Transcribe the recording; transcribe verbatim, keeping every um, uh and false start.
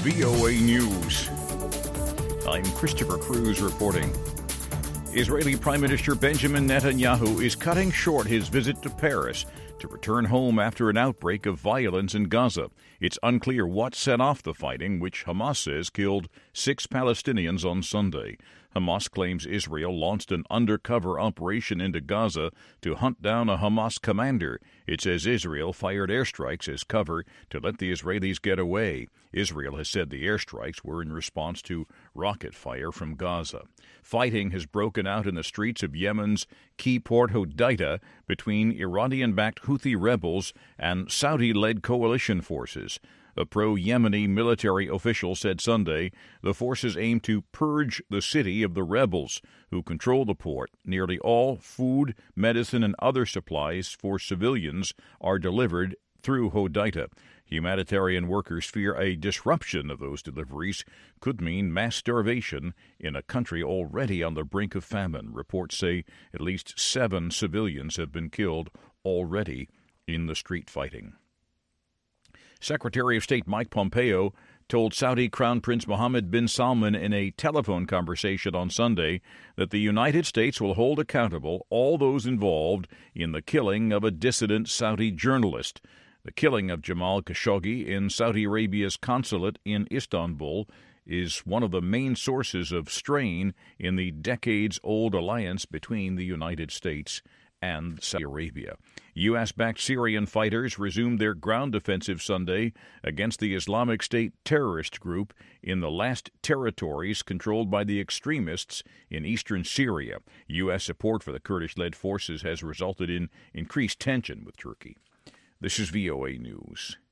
V O A News. I'm Christopher Cruz reporting. Israeli Prime Minister Benjamin Netanyahu is cutting short his visit to Paris to return home after an outbreak of violence in Gaza. It's unclear what set off the fighting, which Hamas says killed six Palestinians on Sunday. Hamas claims Israel launched an undercover operation into Gaza to hunt down a Hamas commander. It says Israel fired airstrikes as cover to let the Israelis get away. Israel has said the airstrikes were in response to rocket fire from Gaza. Fighting has broken out in the streets of Yemen's key port Hodeidah between Iranian-backed Houthi rebels and Saudi-led coalition forces. A pro-Yemeni military official said Sunday the forces aim to purge the city of the rebels who control the port. Nearly all food, medicine, and other supplies for civilians are delivered through Hodeidah. Humanitarian workers fear a disruption of those deliveries could mean mass starvation in a country already on the brink of famine. Reports say at least seven civilians have been killed already in the street fighting. Secretary of State Mike Pompeo told Saudi Crown Prince Mohammed bin Salman in a telephone conversation on Sunday that the United States will hold accountable all those involved in the killing of a dissident Saudi journalist. The killing of Jamal Khashoggi in Saudi Arabia's consulate in Istanbul is one of the main sources of strain in the decades-old alliance between the United States and Saudi Arabia. U S-backed Syrian fighters resumed their ground offensive Sunday against the Islamic State terrorist group in the last territories controlled by the extremists in eastern Syria. U S support for the Kurdish-led forces has resulted in increased tension with Turkey. This is V O A News.